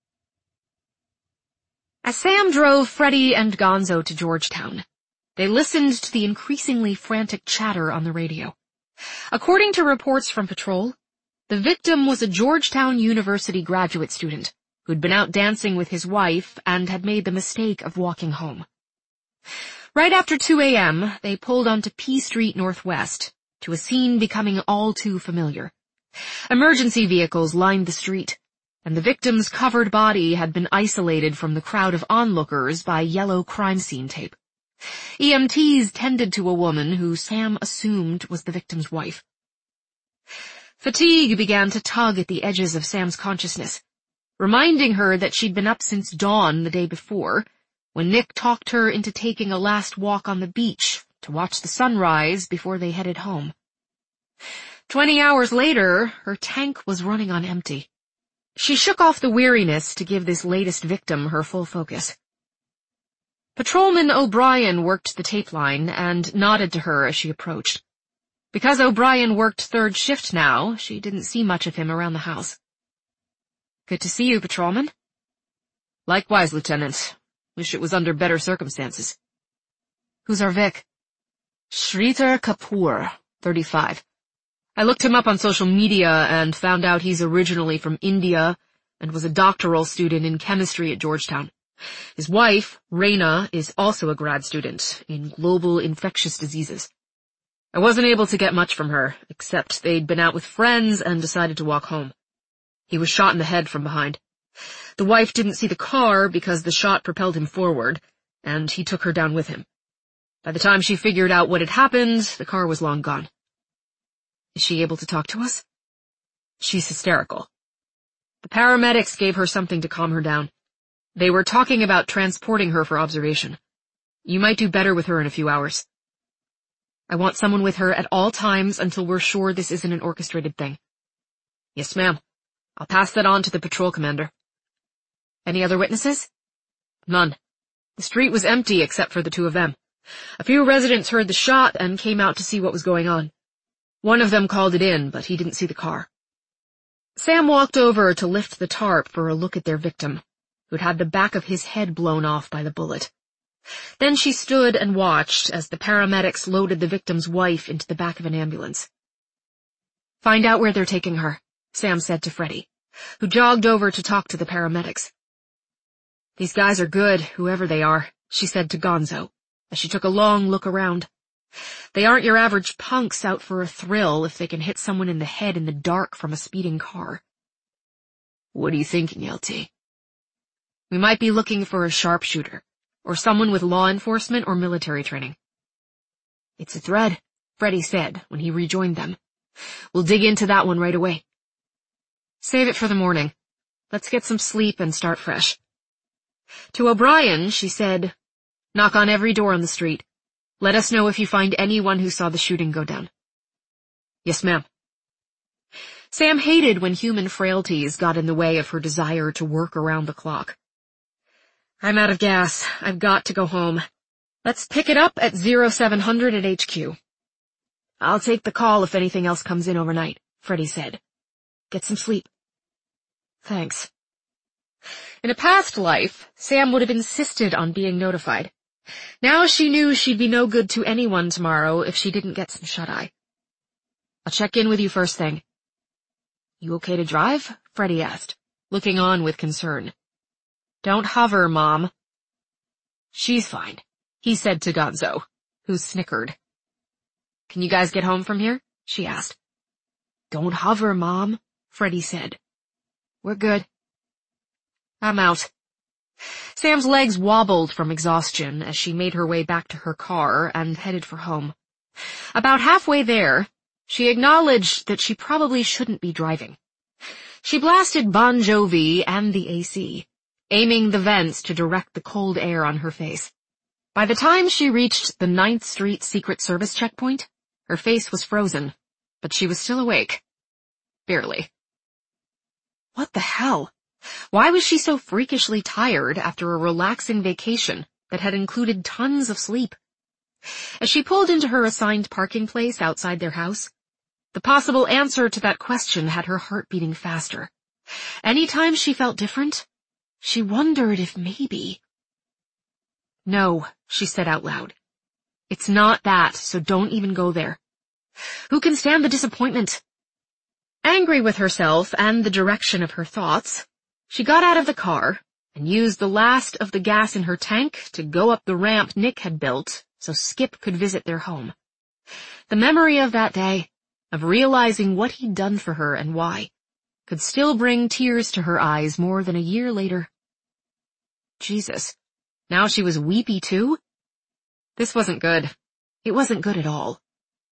As Sam drove Freddie and Gonzo to Georgetown, they listened to the increasingly frantic chatter on the radio. According to reports from patrol, the victim was a Georgetown University graduate student who'd been out dancing with his wife and had made the mistake of walking home. Right after 2 a.m., they pulled onto P Street Northwest, to a scene becoming all too familiar. Emergency vehicles lined the street, and the victim's covered body had been isolated from the crowd of onlookers by yellow crime scene tape. EMTs tended to a woman who Sam assumed was the victim's wife. Fatigue began to tug at the edges of Sam's consciousness, reminding her that she'd been up since dawn the day before, when Nick talked her into taking a last walk on the beach to watch the sunrise before they headed home. 20 hours later, her tank was running on empty. She shook off the weariness to give this latest victim her full focus. Patrolman O'Brien worked the tape line and nodded to her as she approached. Because O'Brien worked third shift now, she didn't see much of him around the house. "Good to see you, Patrolman." "Likewise, Lieutenant. Wish it was under better circumstances." "Who's our Vic?" "Shriter Kapoor, 35. I looked him up on social media and found out he's originally from India and was a doctoral student in chemistry at Georgetown. His wife, Reina, is also a grad student in global infectious diseases. I wasn't able to get much from her, except they'd been out with friends and decided to walk home. He was shot in the head from behind. The wife didn't see the car because the shot propelled him forward, and he took her down with him. By the time she figured out what had happened, the car was long gone." "Is she able to talk to us?" "She's hysterical. The paramedics gave her something to calm her down. They were talking about transporting her for observation. You might do better with her in a few hours." "I want someone with her at all times until we're sure this isn't an orchestrated thing." "Yes, ma'am. I'll pass that on to the patrol commander." "Any other witnesses?" "None. The street was empty except for the two of them. A few residents heard the shot and came out to see what was going on. One of them called it in, but he didn't see the car." Sam walked over to lift the tarp for a look at their victim, who'd had the back of his head blown off by the bullet. Then she stood and watched as the paramedics loaded the victim's wife into the back of an ambulance. "Find out where they're taking her," Sam said to Freddie, who jogged over to talk to the paramedics. "These guys are good, whoever they are," she said to Gonzo, as she took a long look around. "They aren't your average punks out for a thrill if they can hit someone in the head in the dark from a speeding car." "What are you thinking, LT?" "We might be looking for a sharpshooter, or someone with law enforcement or military training." "It's a thread," Freddie said when he rejoined them. "We'll dig into that one right away." "Save it for the morning. Let's get some sleep and start fresh." To O'Brien, she said, "Knock on every door on the street. Let us know if you find anyone who saw the shooting go down." "Yes, ma'am." Sam hated when human frailties got in the way of her desire to work around the clock. "I'm out of gas. I've got to go home. Let's pick it up at 0700 at HQ." "I'll take the call if anything else comes in overnight," Freddie said. "Get some sleep." "Thanks." In a past life, Sam would have insisted on being notified. Now she knew she'd be no good to anyone tomorrow if she didn't get some shut-eye. "I'll check in with you first thing." "You okay to drive?" Freddie asked, looking on with concern. "Don't hover, Mom." "She's fine," he said to Gonzo, who snickered. "Can you guys get home from here?" she asked. "Don't hover, Mom," Freddie said. "We're good." "I'm out." Sam's legs wobbled from exhaustion as she made her way back to her car and headed for home. About halfway there, she acknowledged that she probably shouldn't be driving. She blasted Bon Jovi and the AC, aiming the vents to direct the cold air on her face. By the time she reached the 9th Street Secret Service checkpoint, her face was frozen, but she was still awake. Barely. What the hell? Why was she so freakishly tired after a relaxing vacation that had included tons of sleep? As she pulled into her assigned parking place outside their house, the possible answer to that question had her heart beating faster. Anytime she felt different, she wondered if maybe... "No," she said out loud. "It's not that, so don't even go there. Who can stand the disappointment?" Angry with herself and the direction of her thoughts, she got out of the car and used the last of the gas in her tank to go up the ramp Nick had built so Skip could visit their home. The memory of that day, of realizing what he'd done for her and why, could still bring tears to her eyes more than a year later. Jesus, now she was weepy too? This wasn't good. It wasn't good at all.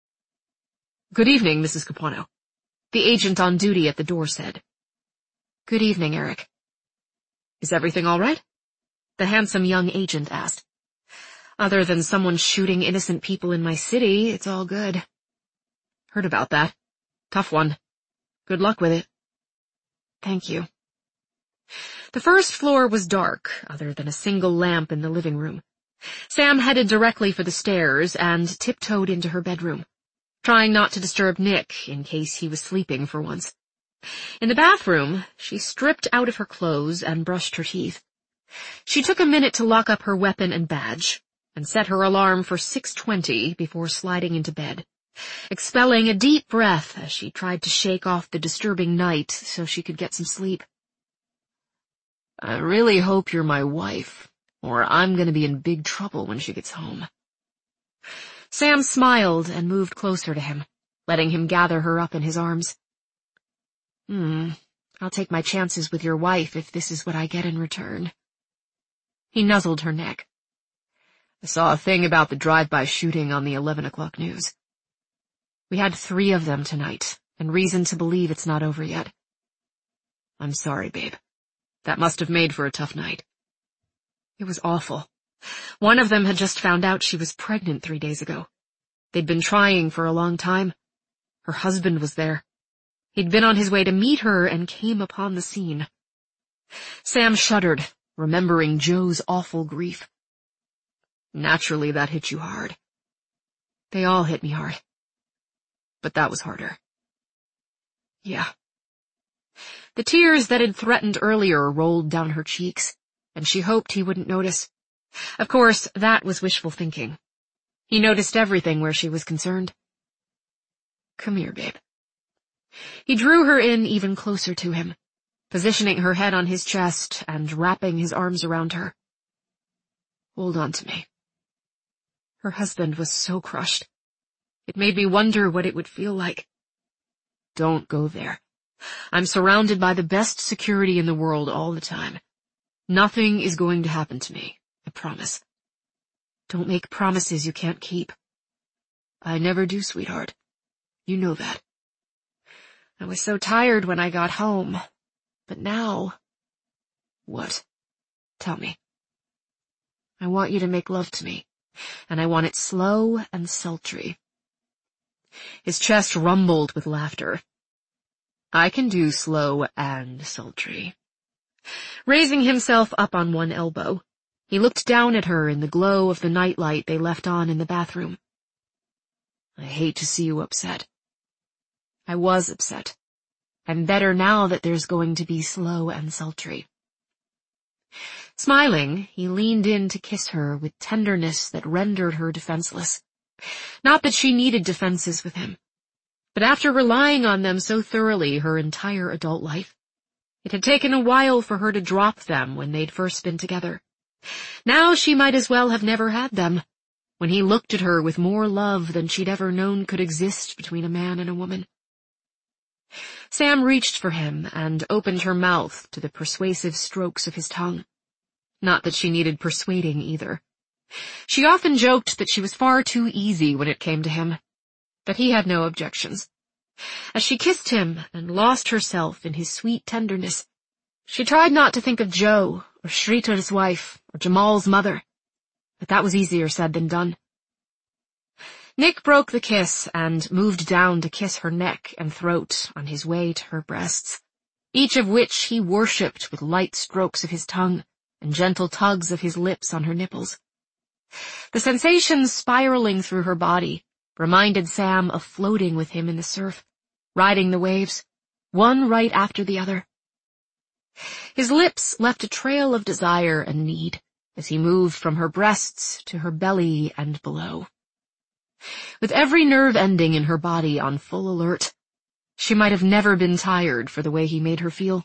"Good evening, Mrs. Capuano," the agent on duty at the door said. "Good evening, Eric." "Is everything all right?" the handsome young agent asked. Other than someone shooting innocent people in my city, it's all good. Heard about that. Tough one. Good luck with it. Thank you. The first floor was dark, other than a single lamp in the living room. Sam headed directly for the stairs and tiptoed into her bedroom, trying not to disturb Nick in case he was sleeping for once. In the bathroom, she stripped out of her clothes and brushed her teeth. She took a minute to lock up her weapon and badge, and set her alarm for 6:20 before sliding into bed, expelling a deep breath as she tried to shake off the disturbing night so she could get some sleep. I really hope you're my wife, or I'm going to be in big trouble when she gets home. Sam smiled and moved closer to him, letting him gather her up in his arms. I'll take my chances with your wife if this is what I get in return. He nuzzled her neck. I saw a thing about the drive-by shooting on the 11 o'clock news. We had 3 of them tonight, and reason to believe it's not over yet. I'm sorry, babe. That must have made for a tough night. It was awful. One of them had just found out she was pregnant 3 days ago. They'd been trying for a long time. Her husband was there. He'd been on his way to meet her and came upon the scene. Sam shuddered, remembering Joe's awful grief. Naturally, that hit you hard. They all hit me hard. But that was harder. Yeah. The tears that had threatened earlier rolled down her cheeks, and she hoped he wouldn't notice. Of course, that was wishful thinking. He noticed everything where she was concerned. Come here, babe. He drew her in even closer to him, positioning her head on his chest and wrapping his arms around her. Hold on to me. Her husband was so crushed. It made me wonder what it would feel like. Don't go there. I'm surrounded by the best security in the world all the time. Nothing is going to happen to me, I promise. Don't make promises you can't keep. I never do, sweetheart. You know that. I was so tired when I got home, but now... What? Tell me. I want you to make love to me, and I want it slow and sultry. His chest rumbled with laughter. I can do slow and sultry. Raising himself up on one elbow, he looked down at her in the glow of the nightlight they left on in the bathroom. I hate to see you upset. I was upset. I'm better now that there's going to be slow and sultry. Smiling, he leaned in to kiss her with tenderness that rendered her defenseless. Not that she needed defenses with him, but after relying on them so thoroughly her entire adult life, it had taken a while for her to drop them when they'd first been together. Now she might as well have never had them, when he looked at her with more love than she'd ever known could exist between a man and a woman. Sam reached for him and opened her mouth to the persuasive strokes of his tongue. Not that she needed persuading either. She often joked that she was far too easy when it came to him, but he had no objections. As she kissed him and lost herself in his sweet tenderness, she tried not to think of Joe, or Shrita's wife, or Jamal's mother, but that was easier said than done. Nick broke the kiss and moved down to kiss her neck and throat on his way to her breasts, each of which he worshipped with light strokes of his tongue and gentle tugs of his lips on her nipples. The sensations spiraling through her body reminded Sam of floating with him in the surf, riding the waves, one right after the other. His lips left a trail of desire and need as he moved from her breasts to her belly and below. With every nerve ending in her body on full alert, she might have never been tired for the way he made her feel.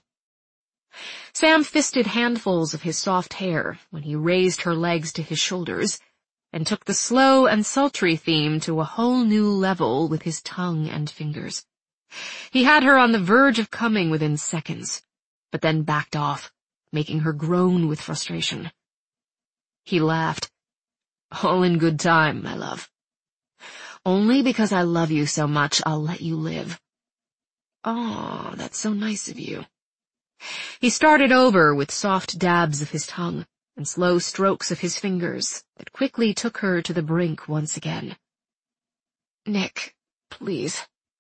Sam fisted handfuls of his soft hair when he raised her legs to his shoulders and took the slow and sultry theme to a whole new level with his tongue and fingers. He had her on the verge of coming within seconds, but then backed off, making her groan with frustration. He laughed. All in good time, my love. Only because I love you so much, I'll let you live. Oh, that's so nice of you. He started over with soft dabs of his tongue, and slow strokes of his fingers that quickly took her to the brink once again. Nick, please.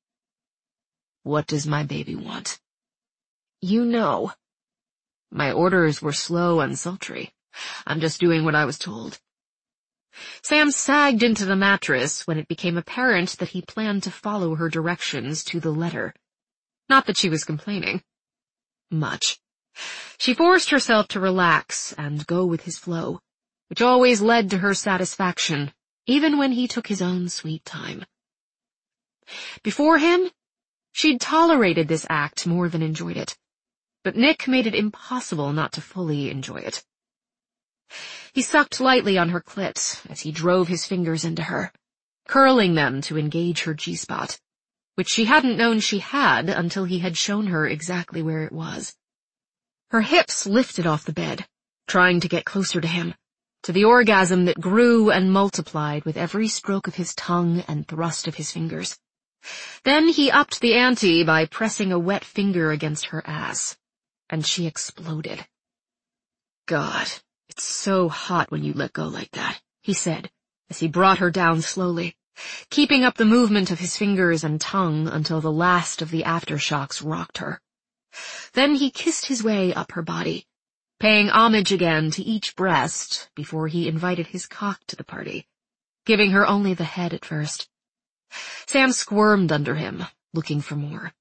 What does my baby want? You know. My orders were slow and sultry. I'm just doing what I was told. Sam sagged into the mattress when it became apparent that he planned to follow her directions to the letter. Not that she was complaining. Much. She forced herself to relax and go with his flow, which always led to her satisfaction, even when he took his own sweet time. Before him, she'd tolerated this act more than enjoyed it, but Nick made it impossible not to fully enjoy it. He sucked lightly on her clit as he drove his fingers into her, curling them to engage her G-spot, which she hadn't known she had until he had shown her exactly where it was. Her hips lifted off the bed, trying to get closer to him, to the orgasm that grew and multiplied with every stroke of his tongue and thrust of his fingers. Then he upped the ante by pressing a wet finger against her ass, and she exploded. God, it's so hot when you let go like that, he said, as he brought her down slowly, keeping up the movement of his fingers and tongue until the last of the aftershocks rocked her. Then he kissed his way up her body, paying homage again to each breast before he invited his cock to the party, giving her only the head at first. Sam squirmed under him, looking for more.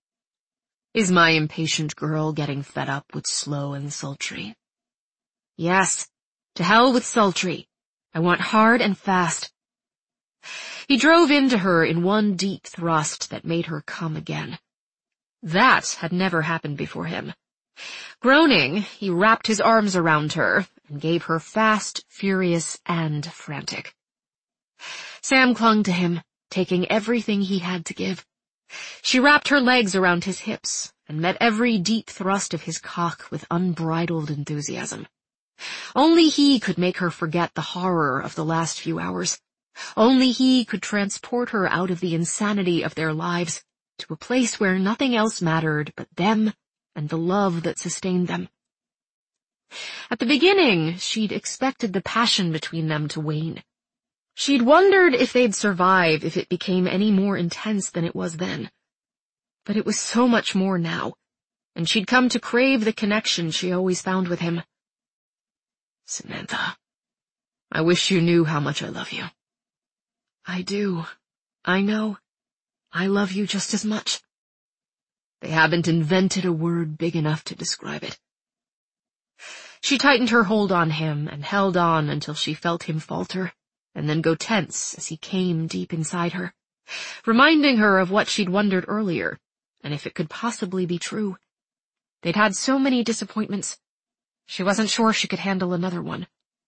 Is my impatient girl getting fed up with slow and sultry? Yes, to hell with sultry. I want hard and fast. He drove into her in one deep thrust that made her come again. That had never happened before him. Groaning, he wrapped his arms around her and gave her fast, furious, and frantic. Sam clung to him, taking everything he had to give. She wrapped her legs around his hips and met every deep thrust of his cock with unbridled enthusiasm. Only he could make her forget the horror of the last few hours. Only he could transport her out of the insanity of their lives to a place where nothing else mattered but them and the love that sustained them. At the beginning, she'd expected the passion between them to wane. She'd wondered if they'd survive if it became any more intense than it was then. But it was so much more now, and she'd come to crave the connection she always found with him. Samantha, I wish you knew how much I love you. I do. I know. I love you just as much. They haven't invented a word big enough to describe it. She tightened her hold on him and held on until she felt him falter, and then go tense as he came deep inside her, reminding her of what she'd wondered earlier, and if it could possibly be true. They'd had so many disappointments. She wasn't sure she could handle another one.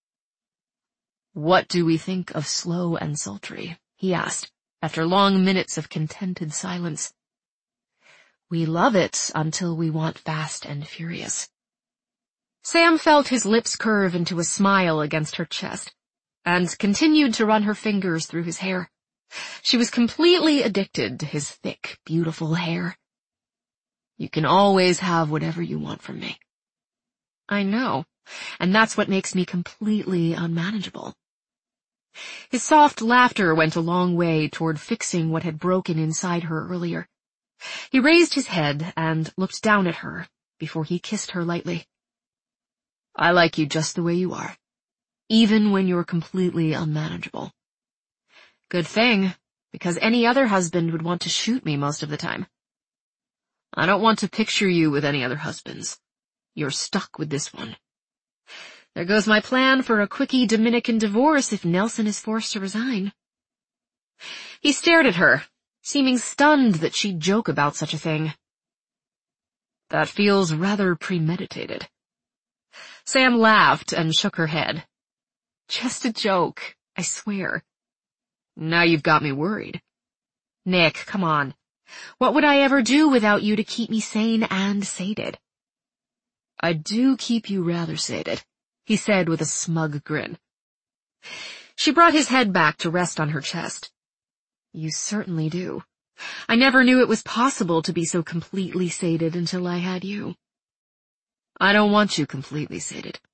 What do we think of slow and sultry? He asked, after long minutes of contented silence. We love it until we want fast and furious. Sam felt his lips curve into a smile against her chest, and continued to run her fingers through his hair. She was completely addicted to his thick, beautiful hair. You can always have whatever you want from me. I know, and that's what makes me completely unmanageable. His soft laughter went a long way toward fixing what had broken inside her earlier. He raised his head and looked down at her before he kissed her lightly. I like you just the way you are, even when you're completely unmanageable. Good thing, because any other husband would want to shoot me most of the time. I don't want to picture you with any other husbands. You're stuck with this one. There goes my plan for a quickie Dominican divorce if Nelson is forced to resign. He stared at her, seeming stunned that she'd joke about such a thing. That feels rather premeditated. Sam laughed and shook her head. Just a joke, I swear. Now you've got me worried. Nick, come on. What would I ever do without you to keep me sane and sated? I do keep you rather sated, he said with a smug grin. She brought his head back to rest on her chest. You certainly do. I never knew it was possible to be so completely sated until I had you. I don't want you completely sated.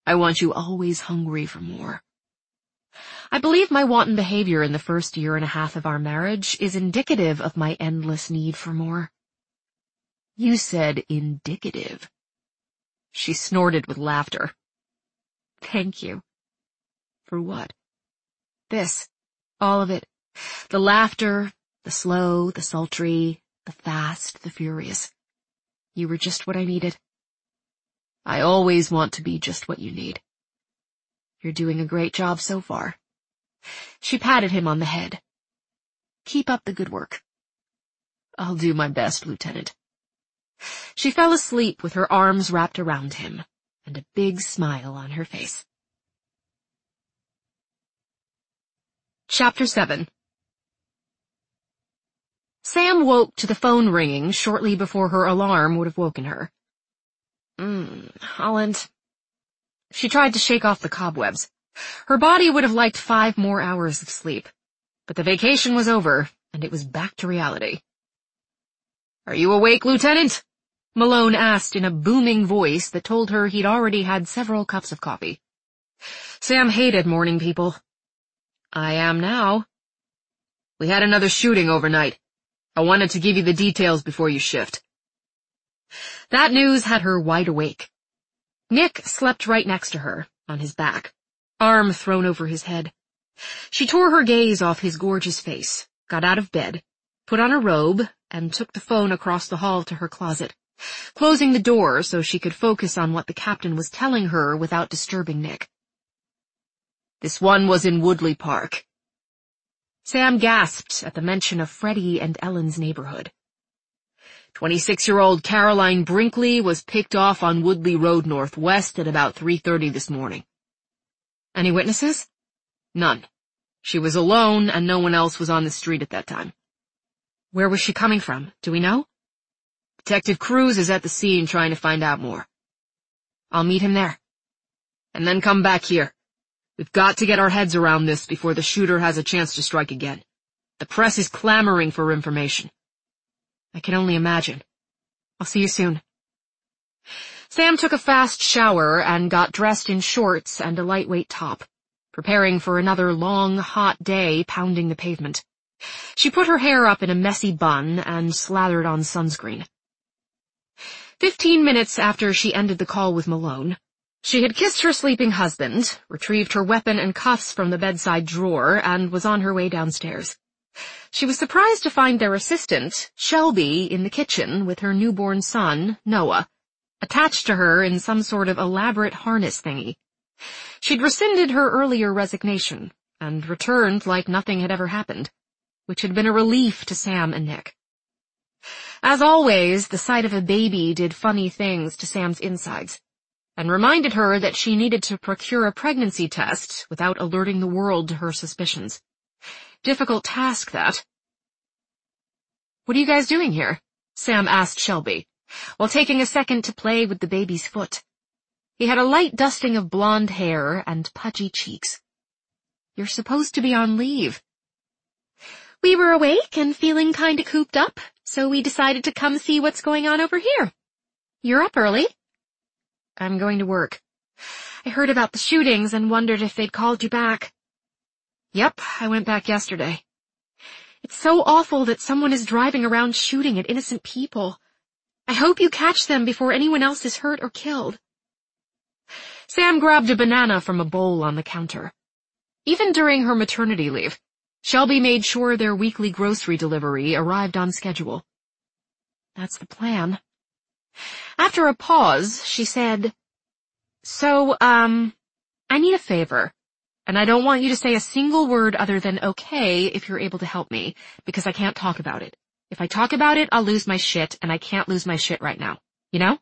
I want you always hungry for more. I believe my wanton behavior in the first 1.5 years of our marriage is indicative of my endless need for more. You said indicative. She snorted with laughter. Thank you. For what? This. All of it. The laughter, the slow, the sultry, the fast, the furious. You were just what I needed. I always want to be just what you need. You're doing a great job so far. She patted him on the head. Keep up the good work. I'll do my best, Lieutenant. She fell asleep with her arms wrapped around him and a big smile on her face. Chapter 7. Sam woke to the phone ringing shortly before her alarm would have woken her. Holland. She tried to shake off the cobwebs. Her body would have liked 5 more hours of sleep, but the vacation was over, and it was back to reality. Are you awake, Lieutenant? Malone asked in a booming voice that told her he'd already had several cups of coffee. Sam hated morning people. I am now. We had another shooting overnight. I wanted to give you the details before you shift. That news had her wide awake. Nick slept right next to her, on his back, arm thrown over his head. She tore her gaze off his gorgeous face, got out of bed, put on a robe, and took the phone across the hall to her closet, closing the door so she could focus on what the captain was telling her without disturbing Nick. This one was in Woodley Park. Sam gasped at the mention of Freddie and Ellen's neighborhood. 26-year-old Caroline Brinkley was picked off on Woodley Road Northwest at about 3:30 this morning. Any witnesses? None. She was alone and no one else was on the street at that time. Where was she coming from? Do we know? Detective Cruz is at the scene trying to find out more. I'll meet him there. And then come back here. We've got to get our heads around this before the shooter has a chance to strike again. The press is clamoring for information. I can only imagine. I'll see you soon. Sam took a fast shower and got dressed in shorts and a lightweight top, preparing for another long, hot day pounding the pavement. She put her hair up in a messy bun and slathered on sunscreen. 15 minutes after she ended the call with Malone, she had kissed her sleeping husband, retrieved her weapon and cuffs from the bedside drawer, and was on her way downstairs. She was surprised to find their assistant, Shelby, in the kitchen with her newborn son, Noah, attached to her in some sort of elaborate harness thingy. She'd rescinded her earlier resignation and returned like nothing had ever happened, which had been a relief to Sam and Nick. As always, the sight of a baby did funny things to Sam's insides, and reminded her that she needed to procure a pregnancy test without alerting the world to her suspicions. Difficult task, that. What are you guys doing here? Sam asked Shelby, while taking a second to play with the baby's foot. He had a light dusting of blonde hair and pudgy cheeks. You're supposed to be on leave. We were awake and feeling kinda cooped up, so we decided to come see what's going on over here. You're up early. I'm going to work. I heard about the shootings and wondered if they'd called you back. Yep, I went back yesterday. It's so awful that someone is driving around shooting at innocent people. I hope you catch them before anyone else is hurt or killed. Sam grabbed a banana from a bowl on the counter. Even during her maternity leave, Shelby made sure their weekly grocery delivery arrived on schedule. That's the plan. After a pause, she said, So, I need a favor, and I don't want you to say a single word other than okay if you're able to help me, because I can't talk about it. If I talk about it, I'll lose my shit, and I can't lose my shit right now. You know?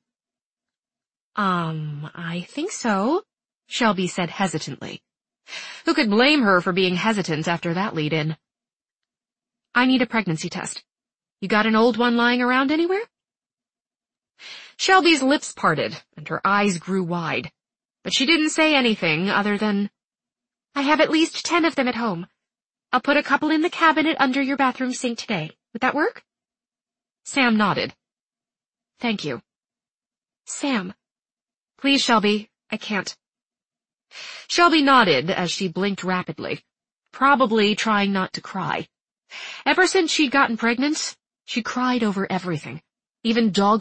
I think so, Shelby said hesitantly. Who could blame her for being hesitant after that lead-in? I need a pregnancy test. You got an old one lying around anywhere? Shelby's lips parted, and her eyes grew wide, but she didn't say anything other than, I have at least 10 of them at home. I'll put a couple in the cabinet under your bathroom sink today. Would that work? Sam nodded. Thank you. Sam. Please, Shelby, I can't. Shelby nodded as she blinked rapidly, probably trying not to cry. Ever since she'd gotten pregnant, she cried over everything, even dog